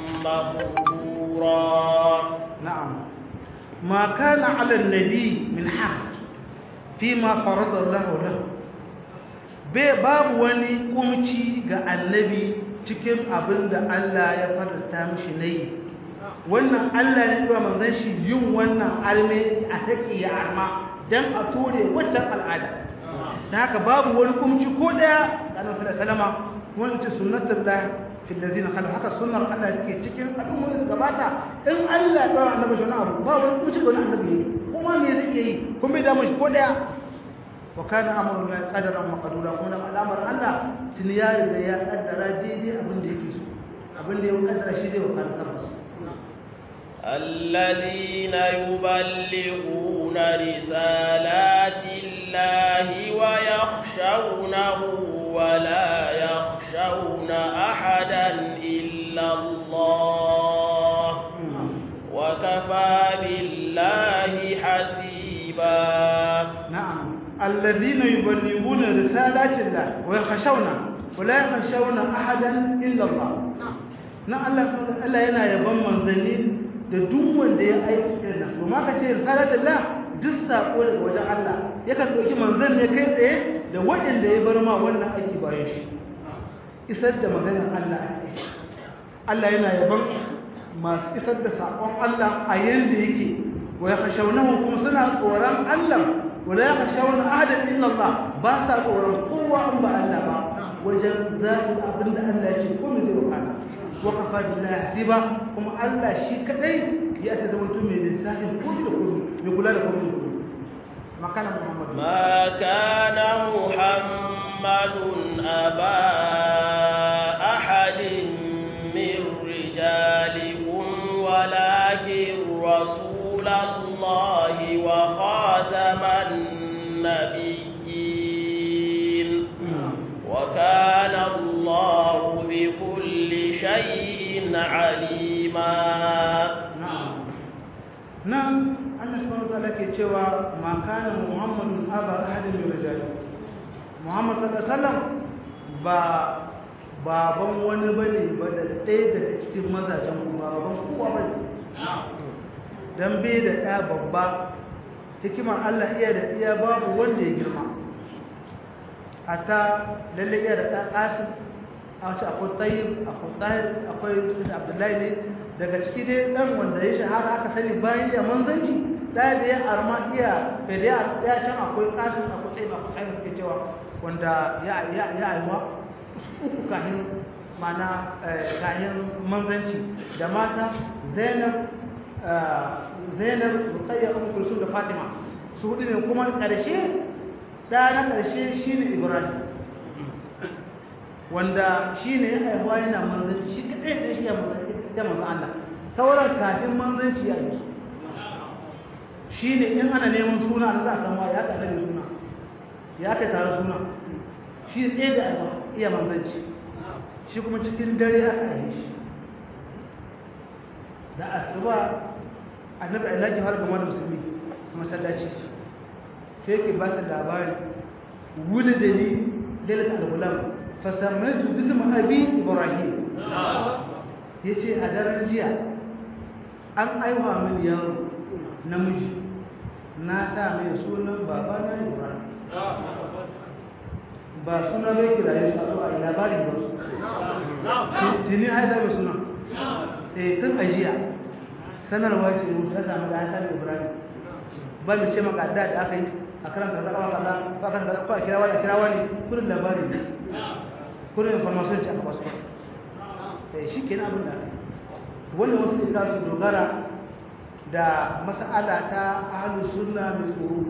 مقدورا
نعم ما كان على النبي من حرج فيما فرض الله له باب wani kumci ga annabi cikin abinda Allah ya farta mishi nayi wannan Allah ne ba manzon shi yin wannan alme a take ya arma dan a tore waccan al'ada dan haka babu wani kumci ko daya ga Annabi sallallahu alaihi wasallam wannan ce sunnatullah في الذين خلوا حتى السنة الله تكي تكين الأمة يتقباتا إن الله دعا النبي شونا أبو بابا مشي قلنا النبي وما ميزكي كم بيدا مش قدع وكان أمر الله قدرا مقدورا قلنا الأمر الله تنيار إذا قدر ديدي أبن دي كيسو أبن دي وقدر شيدي وكان تربس
الذين يبلغون رسالات الله ويخشونه ولا يخشون أحدا إلا الله وكفى بالله حسيبا
نعم الذين يبلغون رسالات الله ويخشون ولا يخشون أحدا إلا الله نعم الله ينا يبن منزلين da duk wanda ya aiki irin nan kuma kace risalatullah duk sako daga wajen Allah yakan dauki manzon ne kai tsaye da waɗanda ya bar ma wannan aiki bayan shi isar da maganar Allah Allah yana yaban masu isar da sakon Allah a yanda yake wa yakhshawnahu kuma suna tsoron Allah wala yakhshawna ahadan illa Allah ba sa tsoron kowa in ba Allah ba wajen zaɓi abinda Allah ya ce ko mu zai wakana وكفى بالله حسيبا كما الله شيء كدي ياتي زمانتو من لسان كل يقول لكم ما كان محمد
أبا أحد من رجالكم ولكن رسول الله وخاتم النبيين وكان الله بكل شيء عليما
نعم الله سبحانه وتعالى كيتشوا ما كان محمد أبا أحد من رجاله محمد صلى الله عليه وسلم baban wani bane ba da ɗaya daga cikin mazajen ku baban kowa bane dan bai da ɗaya babba hikimar Allah iya da iya babu wanda ya girma hatta lalle iya da ɗa Qasim a wace akwai Tayyib akwai Tahir akwai Abdullahi ne daga ciki dai dan wanda ya shahara aka sani bayan ya manzanci da ya arma iya da ya can akwai Qasim akwai Tayyib akwai Tahir suke cewa wanda ya aiwa uku kahin mana kahin manzanci da mata Zainab Ruqayya Ummu Kulsum da Fatima su hudu ne kuma ƙarshe da na ƙarshe shine Ibrahim wanda shine ya aiwa yana manzanci shi kadai da shi ya manzanci da manzon Allah sauran kafin manzanci ya yi shine in ana neman suna da za a san ya ka annabi suna ya ka tare suna shi ɗaya da iya manzanci shi kuma cikin dare aka yi shi da asuba annabi Allah ji har ga wani musulmi masallaci sai yake ba ta labari wuli da ni lailat al-gulam fa samaitu bismi abi ibrahim yace a daren jiya an aiwa min yaro namiji na sa mai sunan babana Ibrahim ba suna bai kiraye su a zo a yi labarin ba su tuni haida mai suna tun ajiya sanarwa ce mutu ya samu da hasan Ibrahim ba mu ce maka da aka yi a karanta kaza kaza ba kan kaza ko a kira wani kurin labari ne kurin information ce aka basu shi kenan abin da wannan wasu ita su dogara da mas'ala ta ahlus sunna mai tsoro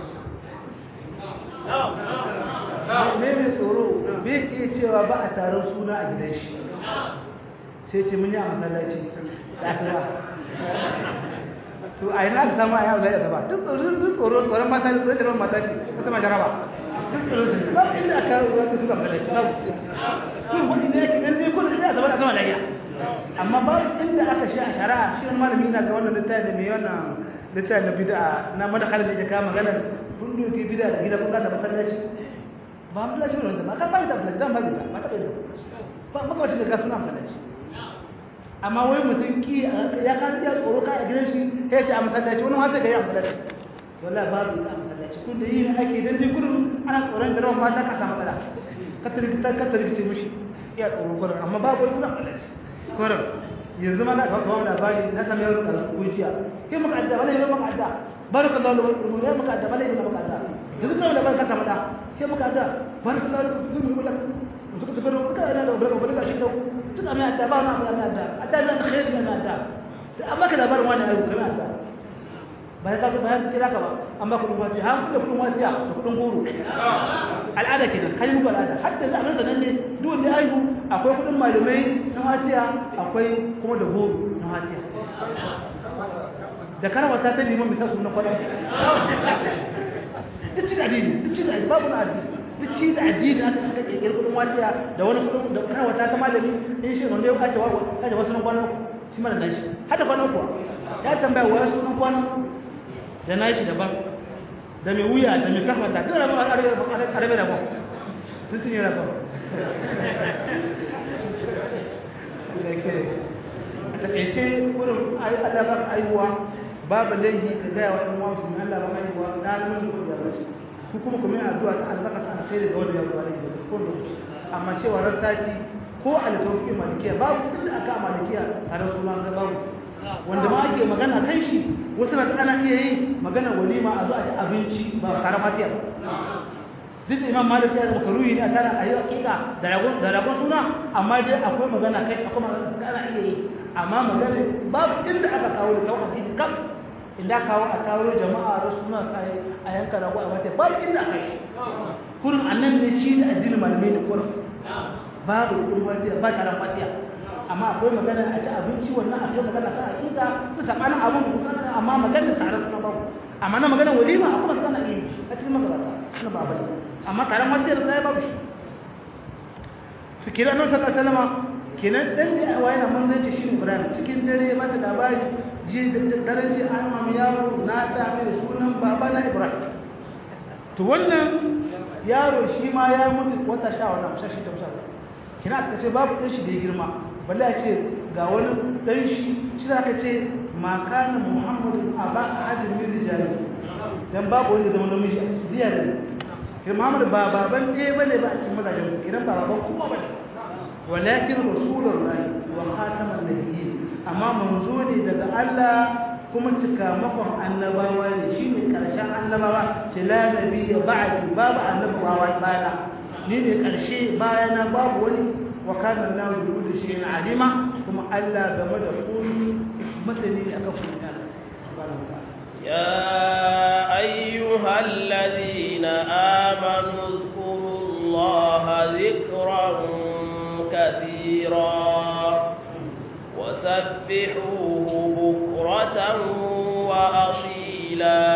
ne mai tsoro bai iya cewa ba a taron suna a gidan shi sai ce mun yi a masallaci da asuba to a yi na samu a yawon zai asaba duk tsoron mata ne tsoron mata ce ta sama jaraba babu inda aka wata suka masallaci babu kun wani ne yake ganin kun da asaba da sama lafiya amma babu inda aka shi a shari'a shi malami na ga wannan littafi da mai wannan littafi na bid'a na madakhalin da yake kama magana kun doke bid'a da gida kun ka masallaci ba masallaci ne ba ka ba da masallaci dan ba da ba ka ba ba wata da suna masallaci amma wai mutum ki ya kan ya tsoro ka a gidan shi sai ya ce a masallaci wani wata ga ya masallaci wallahi babu ita a masallaci kun da yin ake dan ji gurin ana tsoron da mata ka samu matsala ka tarbice mishi ya tsoro gurin amma babu wani suna masallaci gurin yanzu ma da ka kawo labari na samu yaro da kuciya kai muka adda wala yau muka adda barakallahu lahu ya muka adda wala yau muka adda yanzu kawai labari ka samu da kai muka adda barakallahu lahu suka tafi suka da barka shi da tun amma adda ba na amma adda zan khair na adda amma ka labarin wani ayu kana adda ba ka bayan kira ka ba amma kudin wati ha kudin wati da kudin goro al'ada kenan kai muku al'ada hatta da nan nan ne duk wanda ayu akwai kudin malumai na watiya akwai kuma da goro na watiya da kana wata ta liman bisa sunan kwadan duk cin addini babu na addini duk ci da addini aka kirkir kudin watiya da wani kudin da kana wata ta malami in shi wanda ya kace wasu nan kwanan shi mana dan shi hada kwanan kuwa ya tambaya wa sunan kwanan da nashi daban da mai wuya da mai kafata duk rabu arabe da ba sun cinye rabu da ke a taƙaice wurin alabar aihuwa babu laihi ka gaya wa ‘yan wasu mai Allah ba aihuwa na namiji ko da rashi ku kuma kuma yin addu'a ta albarka ta alkhairi da wanda ya ruwa da ko da wuce amma cewa ran sati ko alkawfi malikiya babu inda aka a malikiya tare suna na babu wanda ma ake magana kan shi wasu na ana iya yi magana walima a zo a ci abinci ba tare fatiya ba duk da imam malik ya zama karuyi ne a tara a yi hakika da ragon suna amma dai akwai magana kai akwai magana ana iya yi amma magana babu inda aka kawo da kawo addini kam inda kawo a kawo jama'a da suna sai a yanka rago a wata babu inda aka yi kurin annan ne shi da addinin malamai da kurin babu kudin fatiya ba tare fatiya amma akwai magana a ci abinci wannan akwai magana ta hakika bisa malan abun kusan amma magana tare suna babu amma na magana walima akwai magana iya a cikin magana na ba bane amma taron wasiyar sai babu shi to kira nan sallallahu alaihi wasallam kenan dan da wai na manzanci shi Ibrahim cikin dare ba ta labari ji da daren ji an mamu yaro na sa mai sunan baba na Ibrahim to wannan yaro shi ma ya mutu wata sha wannan shashi ta musa kina aka ce babu dan shi da ya girma balle a ce ga wani dan shi shi zaka ce ma kana Muhammadu aba ahadin min rijali dan babu wanda zama namiji a cikin diyar ne Muhammad ba baban ɗaya bane ba a cikin mazajen ku idan ba baban kuma bane walakin rasulullahi wa khataman nabiyyin amma manzo ne daga Allah kuma cikamakon annabawa ne shine karshen annabawa ce la nabiyya ba'di babu annabawa bayana ni ne karshe bayana babu wani wa kana Allahu bi kulli shay'in alima kuma Allah game da komai masani akan komai subhanahu wa ta'ala
يا أيها الذين آمنوا اذكروا الله ذكرا كثيرا وسبحوه بكرة وأصيلا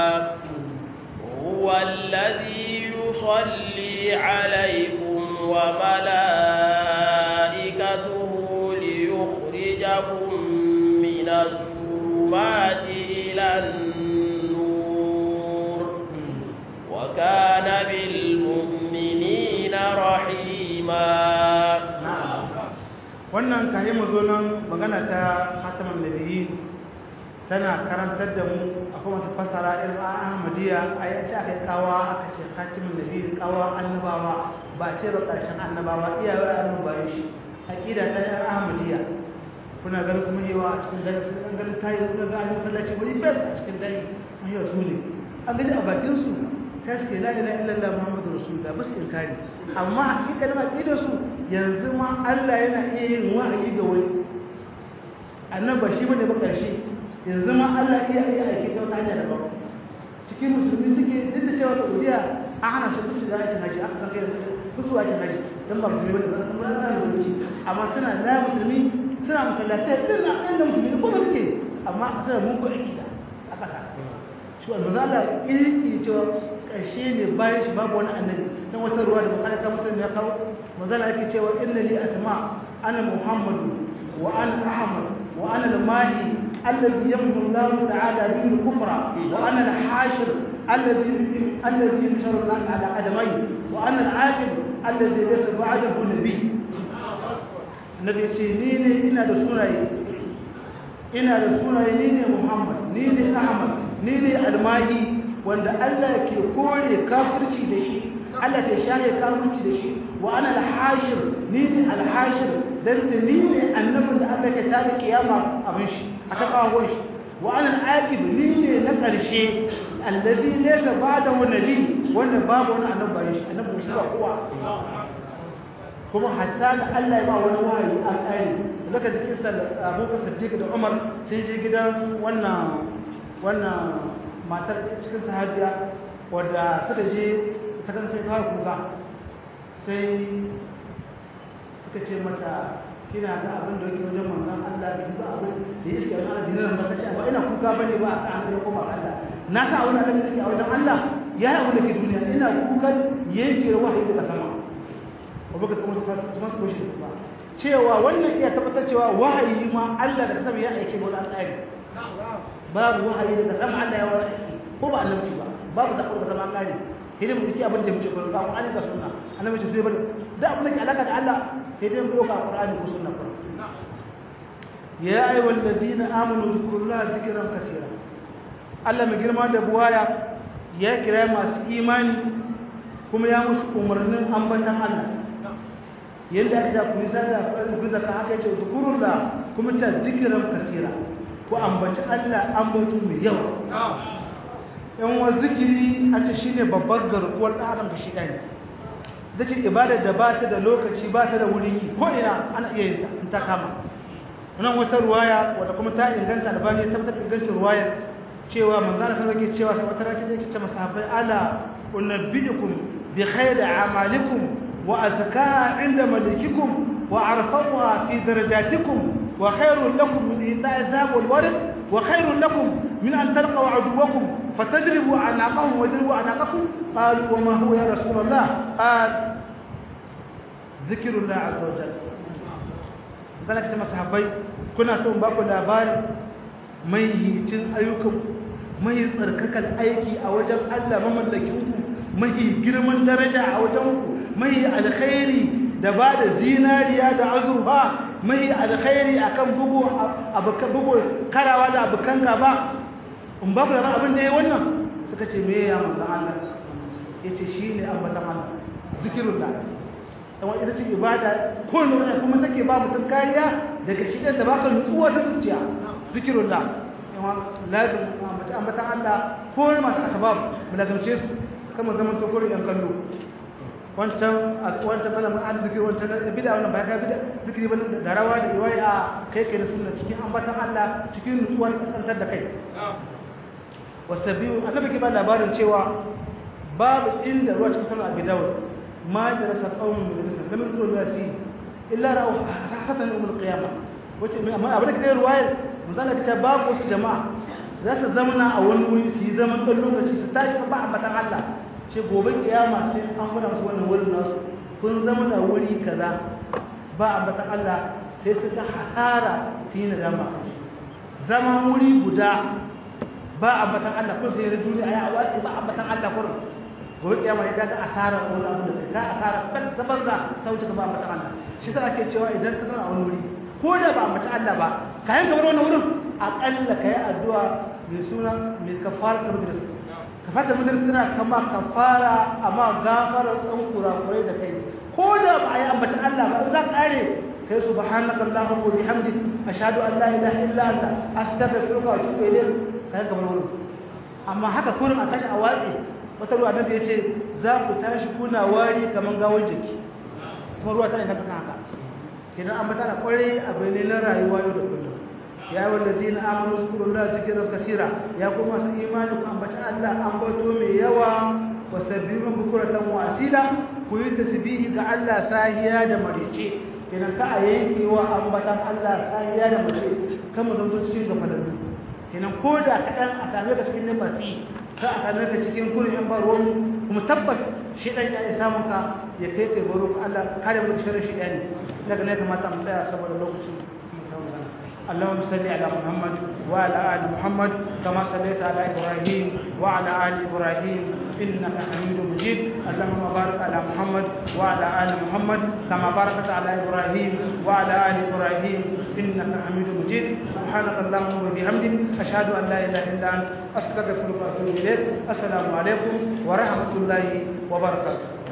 هو الذي يصلي عليكم وملائكته ليخرجكم من الظلمات إلى النور وكان بالمؤمنين رحيما.
wannan kayi mu zo nan magana ta khataman nabiyyin tana karantar da mu akwai masu fasara irin Ahmadiyya a yace aka yi kawa aka ce khatimin nabi kawa annabawa ba ce ba karshen annabawa iyawa annabawa shi aqida ta yan Ahmadiyya kuna ganin su mahewa a cikin dare sun an ganin tayi kun ga an sallaci bari fes a cikin dare mahewa su ne an gaji a bakin su ta ce la ilaha illallah muhammadur rasulullah bas inkari amma hakikanin aqidar su yanzu ma Allah yana iya yin wahayi ga wani annaba shi bane ba karshe yanzu ma Allah iya aiki ta wata hanya daban cikin musulmi suke duk da cewa Saudiya an hana su shiga aikin haji aka san kai su aikin haji dan ba musulmi bane ba san ba da musulmi amma suna da musulmi suna masallatai din na inda musulmi ko suke amma suna mun ko akida aka sa shi wannan Allah kirki cewa karshe ne bayan shi babu wani annabi dan wata ruwa da Bukhari ta Muslim ya kawo manzala yake cewa inna li asma ana muhammadu wa ana ahmad wa ana al-mahi الذي يمحو الله تعالى به الكفر وانا الحاشر الذي ينشر الناس على قدميه وانا العاقب الذي ليس بعده نبي النبي سينيني ina da sunaye ni ne Muhammad ni ne Ahmad ni ne Almahi wanda Allah ke kore kafirci da shi Allah ke shaye kafirci da shi wa ana al-hashir ni ne al-hashir dan ni ne annabin da Allah ke tada kiyama abin shi aka kawo shi wa ana al-aqib ni ne na karshe alladhi laysa ba'dahu nabi wanda babu wani annabi shi annabi shi ba kowa kuma hatta da Allah ya ba wani wahayi an kai daga cikin Abubakar Siddiq da Umar sai je gidan wannan matar cikin sahabiya wanda suka je ta kan sai fara kuka sai suka ce mata kina ga abin da yake wajen manzon Allah da ba abin da yake ga dinar ba kace ba ina kuka bane ba aka an ko ba Allah na sa wani abin da yake a wajen Allah ya yi abin da ke duniya ina kukan yanke wahayi daga sama Abubakar kuma su masu koshi ba cewa wannan iya tabbatar cewa wahayi ma Allah daga sama ya aike ba Allah ya babu wahayi daga sama Allah ya wani aiki ko ba annabci ba babu zakar daga sama kare idan mu yake abin da muke koyo ga Qur'ani ga sunna annabi ce sai bar da abin da ke alaka da Allah sai dai mu doka Qur'ani ko sunna ko ya ayyuhal ladina amanu zkurullaha zikran kaseera Allah mai girma da buwaya ya kira masu imani kuma ya musu umarnin ambatan Allah yanda aka ku misala ku zaka haka yace zkurullaha kuma ta zikran kaseera ko ambaci Allah ambato mai yawa yan wa zikiri a ce shi ne babbar garkuwar ɗan adam da shi ɗaya zikir ibadar da ba ta da lokaci ba ta da wurin yi ko ina ana iya yin in ta kama nan wata ruwaya wadda kuma ta inganta albani ya tabbatar ingancin ruwayar cewa manzana sun rage cewa sai wata rake da yake ce masahabai ala unabbiukum bi khayri a'malikum wa azkaha 'inda malikikum wa arfaquha fi darajatikum wa khairun lakum min ita'i dhab wal warq wa khairun lakum min an talqaw aduwakum فتدربوا أعناقهم ويدربوا أعناقكم قالوا وما هو يا رسول الله قال ذكر الله عز وجل ذلك كما صحابي كنا سوى باكو لابار ميهيتين أيكم مهي تركك الأيكي أوجب ألا مملكيكم مهي جرمان درجة أوجبكم مهي الخير دباد زيناريا دعزوها مهي الخير أكم بقو كراوا دا أبكان كبا in babu da abin da yayi wannan suka ce me ya manzo Allah yace shine ambatan Allah zikirullah dan ita ce ibada ko ne kuma take ba mutum kariya daga shi da baka nutsuwa ta zuciya zikirullah kuma lazim ambatan Allah ko masu asbab mulazamce su kama zaman to kore yan kallo wancan malamin an zikiri wancan bid'a wannan ba ka bid'a zikiri ba da rawa da riwaya kai da sunna cikin ambatan Allah cikin nutsuwa da kasantar da kai wasabiu annabi ke ba labarin cewa babu inda ruwa cikin sunan Abi Dawud ma darasa qaumun min al-islam lam yadkhulu fi illa ra'u hasatan yawm al-qiyamah wace amma abin da ke ruwayar manzala ta babu wasu jama'a za su zamana a wani wuri su yi zaman ɗan lokaci su tashi ba a matan Allah ce gobe kiyama sai an gwada musu wannan wurin nasu kun zamana wuri kaza ba a matan Allah sai su ga hasara su yi nadama zama wuri guda ba a matan Allah kun sai duniya ayi awatsi ba a matan Allah kun gobe kiyama ya ga asara wani abu da kai asara ban ta banza ta wuce ba a matan Allah shi sa ake cewa idan ka zauna a wani wuri ko da ba a matan Allah ba kayan gabar wannan wurin akalla kai addu'a mai suna mai kafara madrasa kafara madrasa tana kama kafara amma gafara dan kurakurai da kai ko da ba ai ambata Allah ba za ka kare kai subhanaka allahumma wa bihamdik ashhadu an la ilaha illa anta astaghfiruka wa atubu ilayk kai kamar wannan amma haka kurin a tashi a watsi wata ruwa annabi yace za ku tashi kuna wari kaman gawar jiki kuma ruwa tana kan haka kenan an bata da kware abu ne na rayuwa yau da kullum ya wallazina amanu zkurullaha zikran kaseera ya kuma su imani ku ambata Allah an bato mai yawa wasabbihu bukuratan wa asila ku yi tasbihi ga Allah sahiya da marice kenan ka a yankewa ambatan Allah sahiya da marice kamar zanto cikin gafalallu kenan ko da kadan a same ka cikin nafasi ka a same ka cikin kurin yan baruwan kuma tabbas shedan ya samu ka ya kai baro Allah kare mu sharri shedani daga ne kamata mu tsaya saboda lokacin اللهم صل على محمد وعلى ال محمد كما صليت على ابراهيم وعلى ال ابراهيم انك حميد مجيد اللهم بارك على محمد وعلى ال محمد كما باركت على ابراهيم وعلى ال ابراهيم انك حميد مجيد سبحانك اللهم وبحمدك اشهد ان لا اله الا انت استغفرك واتوب اليك السلام عليكم ورحمه الله وبركاته